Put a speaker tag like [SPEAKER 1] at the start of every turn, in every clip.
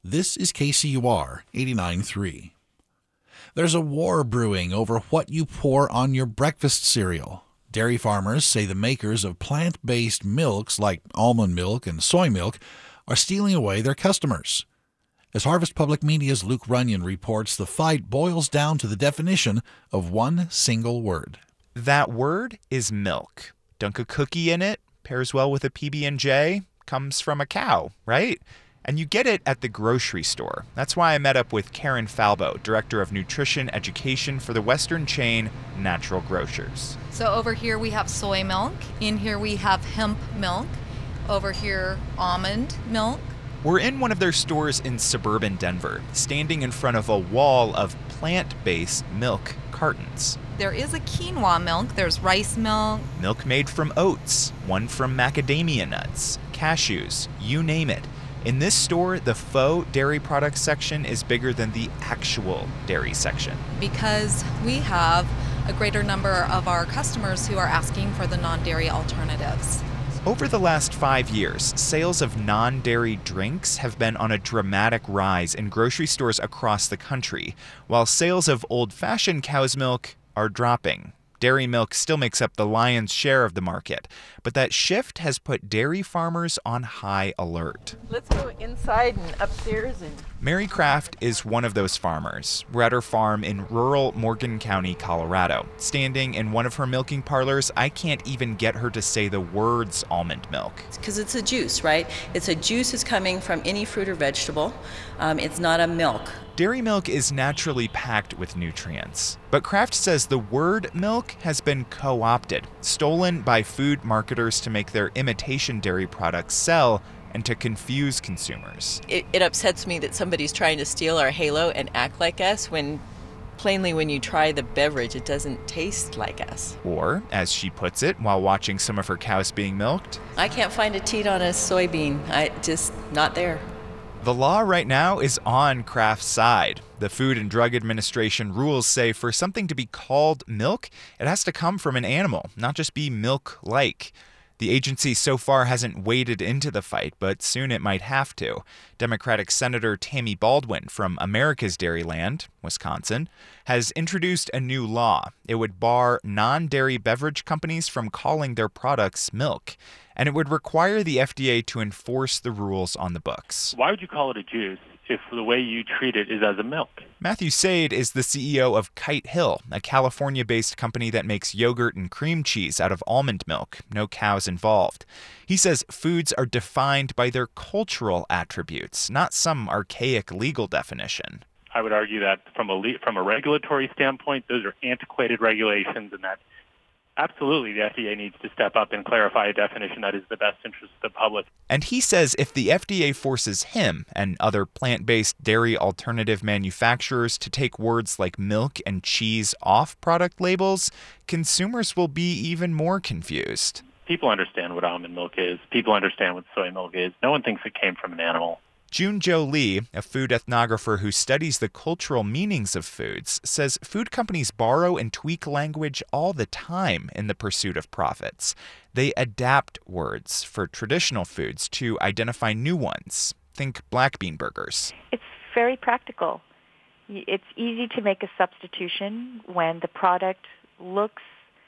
[SPEAKER 1] This is KCUR 89.3. There's a war brewing over what you pour on your breakfast cereal. Dairy farmers say the makers of plant-based milks like almond milk and soy milk are stealing away their customers. As Harvest Public Media's Luke Runyon reports, the fight boils down to the definition of one single word.
[SPEAKER 2] That word is milk. Dunk a cookie in it, pairs well with a PB&J, comes from a cow, right? And you get it at the grocery store. That's why I met up with Karen Falbo, Director of Nutrition Education for the Western chain Natural Grocers.
[SPEAKER 3] So over here we have soy milk. In here we have hemp milk. Over here, almond milk.
[SPEAKER 2] We're in one of their stores in suburban Denver, standing in front of a wall of plant-based milk cartons.
[SPEAKER 3] There is a quinoa milk. There's rice milk.
[SPEAKER 2] Milk made from oats, one from macadamia nuts, cashews, you name it. In this store, the faux dairy products section is bigger than the actual dairy section.
[SPEAKER 3] Because we have a greater number of our customers who are asking for the non-dairy alternatives.
[SPEAKER 2] Over the last 5 years, sales of non-dairy drinks have been on a dramatic rise in grocery stores across the country, while sales of old-fashioned cow's milk are dropping. Dairy milk still makes up the lion's share of the market, but that shift has put dairy farmers on high alert.
[SPEAKER 4] Let's go inside and upstairs.
[SPEAKER 2] Mary Kraft is one of those farmers. We're at her farm in rural Morgan County, Colorado. Standing in one of her milking parlors, I can't even get her to say the words almond milk.
[SPEAKER 4] Because it's a juice, right? It's a juice that's coming from any fruit or vegetable. It's not a milk.
[SPEAKER 2] Dairy milk is naturally packed with nutrients. But Kraft says the word milk has been co-opted, stolen by food marketers to make their imitation dairy products sell and to confuse consumers.
[SPEAKER 4] It upsets me that somebody's trying to steal our halo and act like us when plainly when you try the beverage, it doesn't taste like us.
[SPEAKER 2] Or, as she puts it while watching some of her cows being milked,
[SPEAKER 4] I can't find a teat on a soybean. Just not there.
[SPEAKER 2] The law right now is on Kraft's side. The Food and Drug Administration rules say for something to be called milk, it has to come from an animal, not just be milk-like. The agency so far hasn't waded into the fight, but soon it might have to. Democratic Senator Tammy Baldwin from America's Dairyland, Wisconsin, has introduced a new law. It would bar non-dairy beverage companies from calling their products milk, and it would require the FDA to enforce the rules on the books.
[SPEAKER 5] Why would you call it a juice if the way you treat it is as a milk?
[SPEAKER 2] Matthew Sade is the CEO of Kite Hill, a California-based company that makes yogurt and cream cheese out of almond milk, no cows involved. He says foods are defined by their cultural attributes, not some archaic legal definition.
[SPEAKER 5] I would argue that from a regulatory standpoint, those are antiquated regulations, and that absolutely the FDA needs to step up and clarify a definition that is the best interest of the public.
[SPEAKER 2] And he says if the FDA forces him and other plant-based dairy alternative manufacturers to take words like milk and cheese off product labels, consumers will be even more confused.
[SPEAKER 5] People understand what almond milk is. People understand what soy milk is. No one thinks it came from an animal.
[SPEAKER 2] June-Jo Lee, a food ethnographer who studies the cultural meanings of foods, says food companies borrow and tweak language all the time in the pursuit of profits. They adapt words for traditional foods to identify new ones. Think black bean burgers.
[SPEAKER 6] It's very practical. It's easy to make a substitution when the product looks,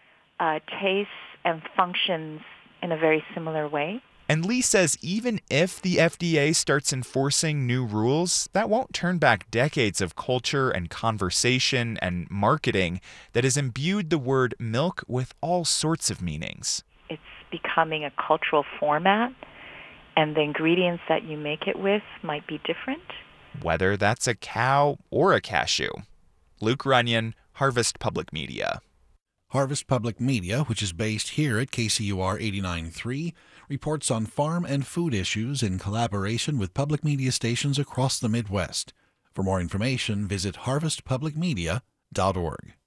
[SPEAKER 6] tastes, and functions in a very similar way.
[SPEAKER 2] And Lee says even if the FDA starts enforcing new rules, that won't turn back decades of culture and conversation and marketing that has imbued the word milk with all sorts of meanings.
[SPEAKER 6] It's becoming a cultural format, and the ingredients that you make it with might be different.
[SPEAKER 2] Whether that's a cow or a cashew. Luke Runyon, Harvest Public Media.
[SPEAKER 1] Harvest Public Media, which is based here at KCUR 89.3, reports on farm and food issues in collaboration with public media stations across the Midwest. For more information, visit harvestpublicmedia.org.